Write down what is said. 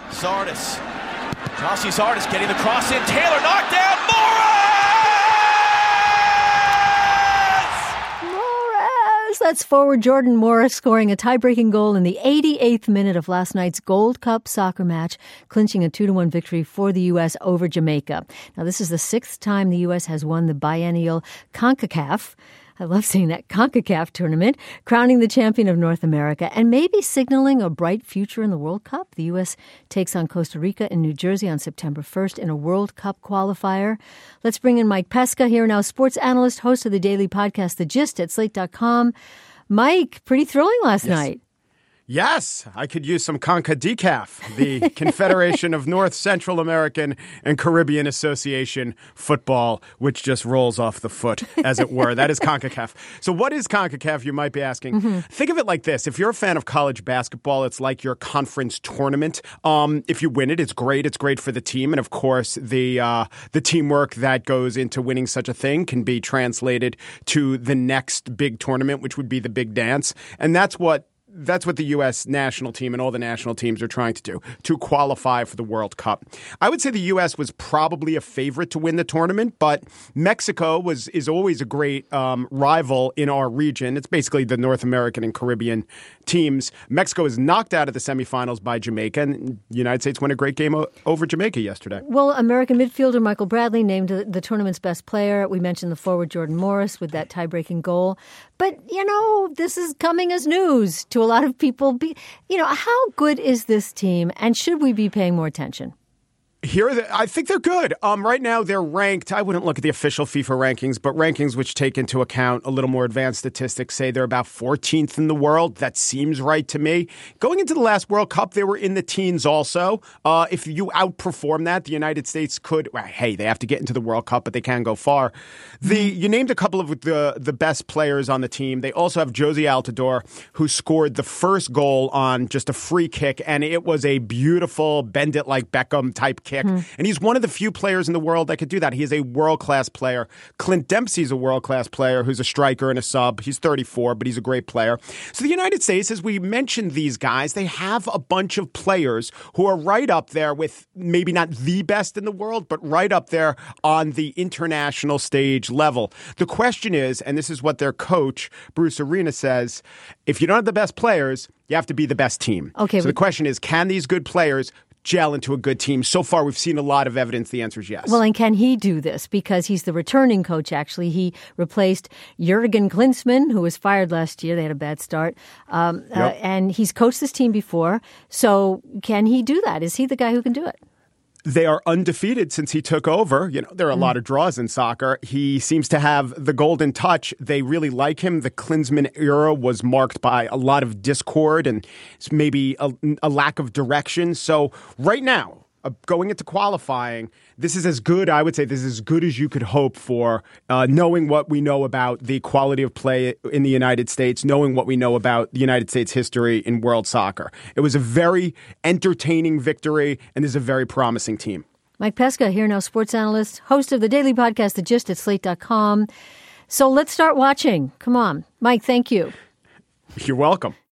Zardes. Josie Zardes getting the cross in. Taylor knocked down. Morris! That's forward Jordan Morris scoring a tie-breaking goal in the 88th minute of last night's Gold Cup soccer match, clinching a 2-1 victory for the U.S. over Jamaica. Now, this is the sixth time the U.S. has won the biennial CONCACAF. I love saying that, CONCACAF tournament, crowning the champion of North America and maybe signaling a bright future in the World Cup. The U.S. takes on Costa Rica in New Jersey on September 1st in a World Cup qualifier. Let's bring in Mike Pesca here now, sports analyst, host of the daily podcast, The Gist at Slate.com. Mike, pretty thrilling last night. Yes, I could use some CONCACAF, the Confederation of North Central American and Caribbean Association Football, which just rolls off the foot, as it were. That is CONCACAF. So what is CONCACAF, you might be asking? Think of it like this. If you're a fan of college basketball, it's like your conference tournament. If you win it, it's great. It's great for the team. And, of course, the teamwork that goes into winning such a thing can be translated to the next big tournament, which would be the big dance. And that's what the U.S. national team and all the national teams are trying to do, to qualify for the World Cup. I would say the U.S. was probably a favorite to win the tournament, but Mexico is always a great rival in our region. It's basically the North American and Caribbean teams. Mexico is knocked out of the semifinals by Jamaica, and the United States won a great game over Jamaica yesterday. Well, American midfielder Michael Bradley named the tournament's best player. We mentioned the forward Jordan Morris with that tie-breaking goal. But, this is coming as news to a lot of people. How good is this team, and should we be paying more attention? I think they're good. Right now, they're ranked. I wouldn't look at the official FIFA rankings, but rankings which take into account a little more advanced statistics say they're about 14th in the world. That seems right to me. Going into the last World Cup, they were in the teens also. If you outperform that, the United States could. Well, hey, they have to get into the World Cup, but they can go far. You named a couple of the best players on the team. They also have Josie Altidore, who scored the first goal on just a free kick, and it was a beautiful bend it like Beckham type kick. And he's one of the few players in the world that could do that. He is a world-class player. Clint Dempsey's a world-class player who's a striker and a sub. He's 34, but he's a great player. So the United States, as we mentioned these guys, they have a bunch of players who are right up there with maybe not the best in the world, but right up there on the international stage level. The question is, and this is what their coach, Bruce Arena, says, if you don't have the best players, you have to be the best team. Okay. So the question is, can these good players gel into a good team? So far, we've seen a lot of evidence. The answer is yes. Well, and can he do this? Because he's the returning coach, actually. He replaced Jurgen Klinsmann, who was fired last year. They had a bad start. And he's coached this team before. So can he do that? Is he the guy who can do it? They are undefeated since he took over. There are a lot of draws in soccer. He seems to have the golden touch. They really like him. The Klinsmann era was marked by a lot of discord and maybe a lack of direction. So right now, going into qualifying, this is as good, I would say, this is as good as you could hope for, knowing what we know about the quality of play in the United States, knowing what we know about the United States history in world soccer. It was a very entertaining victory, and this is a very promising team. Mike Pesca here now, sports analyst, host of the daily podcast, The Gist at Slate.com. So let's start watching. Come on. Mike, thank you. You're welcome.